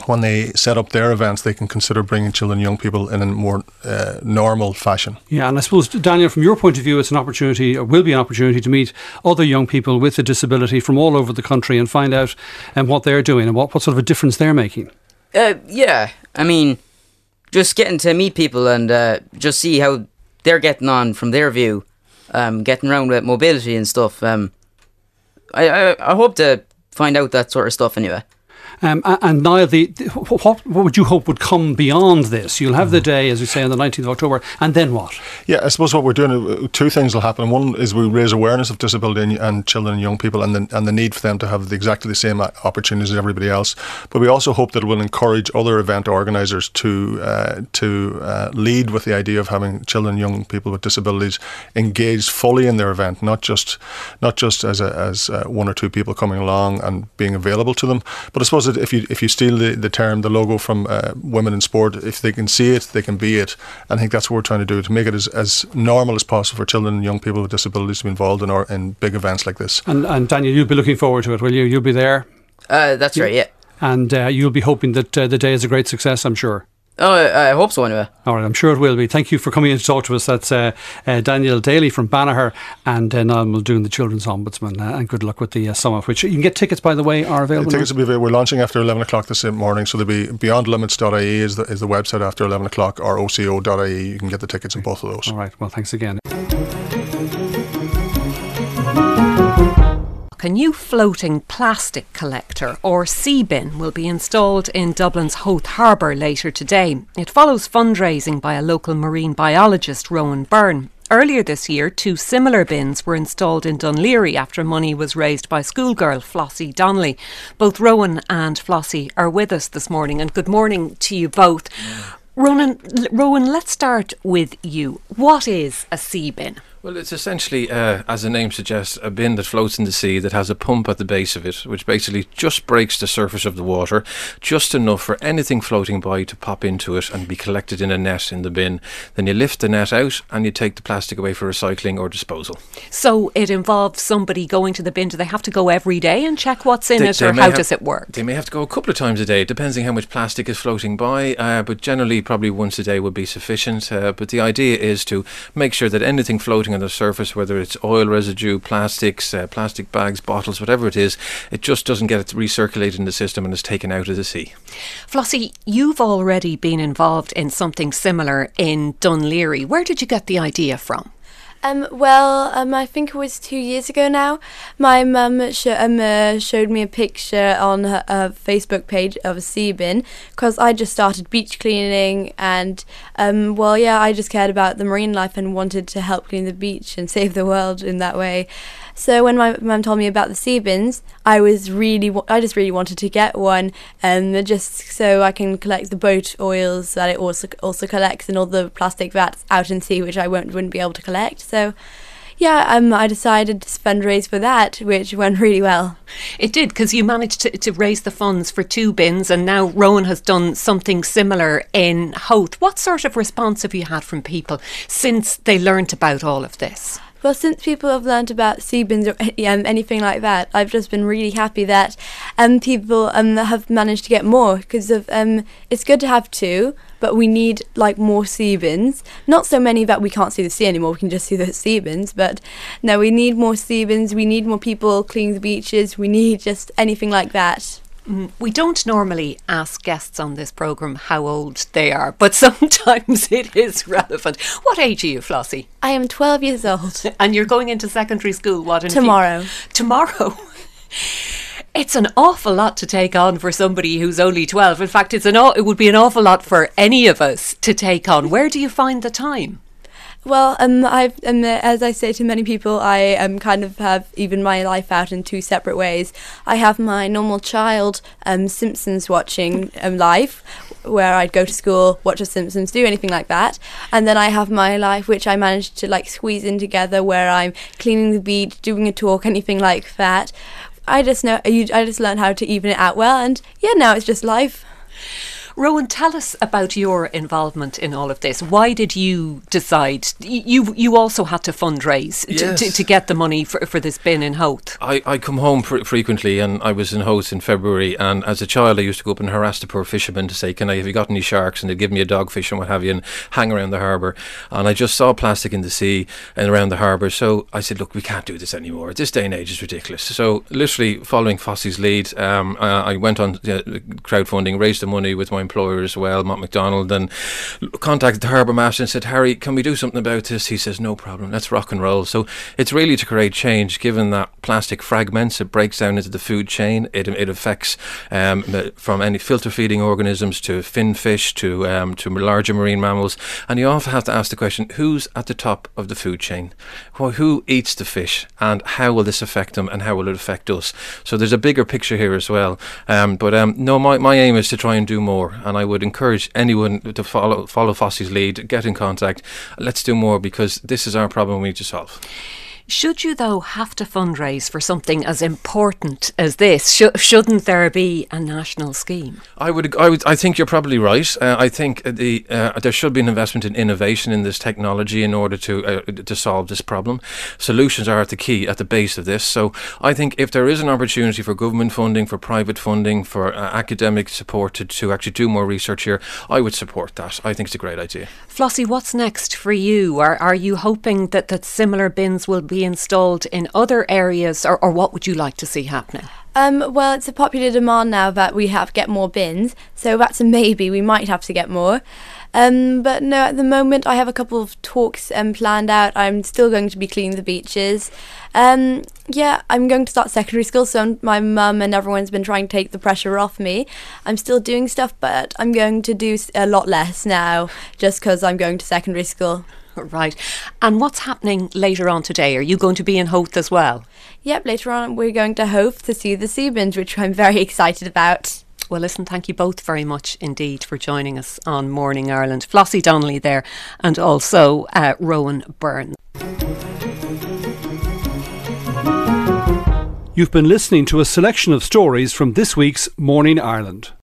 when they set up their events, they can consider bringing children and young people in a more uh, normal fashion. Yeah, and I suppose, Daniel, from your point of view, it's an opportunity, or will be an opportunity, to meet other young people with a disability from all over the country and find out um, what they're doing and what, what sort of a difference they're making. Uh, yeah, I mean, just getting to meet people and uh, just see how they're getting on from their view, um, getting around with mobility and stuff. Um, I, I, I hope to find out that sort of stuff anyway. Um, and Niall, the, the, what, what would you hope would come beyond this? You'll have the day, as we say, on the nineteenth of October, and then what? Yeah, I suppose what we're doing, two things will happen. One is we raise awareness of disability and, and children and young people, and the, and the need for them to have the, exactly the same opportunities as everybody else. But we also hope that it will encourage other event organisers to uh, to uh, lead with the idea of having children and young people with disabilities engaged fully in their event, not just not just as a, as uh, one or two people coming along and being available to them. But I suppose if you if you steal the, the term, the logo from uh, Women in Sport, if they can see it, they can be it. And I think that's what we're trying to do, to make it as, as normal as possible for children and young people with disabilities to be involved in our, in big events like this. And, and Daniel, you'll be looking forward to it, will you? You'll be there? Uh, that's right, yeah. And uh, you'll be hoping that uh, the day is a great success, I'm sure. Oh, I, I hope so anyway. All right, I'm sure it will be. Thank you for coming in to talk to us. That's uh, uh, Daniel Daly from Banagher and uh, Niall Muldoon, the Children's Ombudsman. Uh, and good luck with the uh, summit, which you can get tickets, by the way, are available. The tickets will be available. We're launching after eleven o'clock this morning, so they'll be beyond limits dot I E is the, is the website after eleven o'clock, or O C O dot I E. You can get the tickets in both of those. All right, well, thanks again. A new floating plastic collector, or sea bin, will be installed in Dublin's Howth Harbour later today. It follows fundraising by a local marine biologist, Rowan Byrne. Earlier this year, two similar bins were installed in Dún Laoghaire after money was raised by schoolgirl Flossie Donnelly. Both Rowan and Flossie are with us this morning, and good morning to you both. Rowan, Rowan, let's start with you. What is a sea bin? Well, it's essentially, uh, as the name suggests, a bin that floats in the sea that has a pump at the base of it, which basically just breaks the surface of the water, just enough for anything floating by to pop into it and be collected in a net in the bin. Then you lift the net out and you take the plastic away for recycling or disposal. So it involves somebody going to the bin. Do they have to go every day and check what's in they, it, or how have, does it work? They may have to go a couple of times a day, depending how much plastic is floating by, uh, but generally probably once a day would be sufficient. Uh, but the idea is to make sure that anything floating on the surface, whether it's oil residue, plastics, uh, plastic bags, bottles, whatever it is, it just doesn't get it recirculated in the system and is taken out of the sea. Flossie, you've already been involved in something similar in Dún Laoghaire. Where did you get the idea from? Um, well, um, I think it was two years ago now. My mum sh- um, uh, showed me a picture on her uh, Facebook page of a sea bin, because I just started beach cleaning, and um, well, yeah, I just cared about the marine life and wanted to help clean the beach and save the world in that way. So when my mum told me about the sea bins, I was really, wa- I just really wanted to get one, um, just so I can collect the boat oils that it also also collects, and all the plastic vats out in sea, which I won't wouldn't be able to collect. So, yeah, um, I decided to fundraise for that, which went really well. It did, because you managed to, to raise the funds for two bins, and now Rowan has done something similar in Howth. What sort of response have you had from people since they learnt about all of this? Well, since people have learnt about sea bins or um, anything like that, I've just been really happy that um, people um, have managed to get more, because of um, it's good to have two, but we need like more sea bins. Not so many that we can't see the sea anymore, we can just see the sea bins, but no, we need more sea bins, we need more people cleaning the beaches, we need just anything like that. We don't normally ask guests on this programme how old they are, but sometimes it is relevant. What age are you, Flossie? I am twelve years old. And you're going into secondary school, what? In Tomorrow. Fe- Tomorrow? It's an awful lot to take on for somebody who's only twelve. In fact, it's an aw- it would be an awful lot for any of us to take on. Where do you find the time? Well, um, I've, um, as I say to many people, I um, kind of have even my life out in two separate ways. I have my normal child um, Simpsons watching um, life, where I'd go to school, watch the Simpsons, do anything like that. And then I have my life, which I managed to like squeeze in together, where I'm cleaning the beach, doing a talk, anything like that. I just know, I just learned how to even it out well, and yeah, now it's just life. Rowan, tell us about your involvement in all of this. Why did you decide? You you also had to fundraise Yes. to, to, to get the money for, for this bin in Howth. I, I come home pr- frequently, and I was in Howth in February, and as a child I used to go up and harass the poor fishermen to say, can I, have you got any sharks? And they'd give me a dogfish and what have you, and hang around the harbour. And I just saw plastic in the sea and around the harbour, so I said, look, we can't do this anymore. At this day and age is ridiculous. So literally following Fossey's lead, um, I, I went on uh, crowdfunding, raised the money with my employer as well, Mott MacDonald, and contacted the harbour master and said, Harry, can we do something about this? He says, no problem, let's rock and roll. So it's really to create change, given that plastic fragments, it breaks down into the food chain. It, it affects um, from any filter feeding organisms to fin fish to um, to larger marine mammals. And you often have to ask the question, who's at the top of the food chain? Well, who eats the fish, and how will this affect them, and how will it affect us? So there's a bigger picture here as well. Um, but um, no, my, my aim is to try and do more, and I would encourage anyone to follow follow Fossey's lead, get in contact. Let's do more, because this is our problem we need to solve. Should you, though, have to fundraise for something as important as this? Sh- shouldn't there be a national scheme? I would, I would, I think you're probably right. Uh, I think the uh, there should be an investment in innovation in this technology in order to uh, to solve this problem. Solutions are at the key, at the base of this. So I think if there is an opportunity for government funding, for private funding, for uh, academic support to, to actually do more research here, I would support that. I think it's a great idea. Flossie, what's next for you? Are are you hoping that, that similar bins will be installed in other areas, or, or what would you like to see happening? Um, well, it's a popular demand now that we have to get more bins, so that's a maybe. We might have to get more. Um, but no, at the moment I have a couple of talks um, planned out. I'm still going to be cleaning the beaches. Um, yeah, I'm going to start secondary school, so my mum and everyone's been trying to take the pressure off me. I'm still doing stuff, but I'm going to do a lot less now, just because I'm going to secondary school. Right. And what's happening later on today? Are you going to be in Howth as well? Yep, later on we're going to Howth to see the sea bins, which I'm very excited about. Well, listen, thank you both very much indeed for joining us on Morning Ireland. Flossie Donnelly there, and also uh, Rowan Byrne. You've been listening to a selection of stories from this week's Morning Ireland.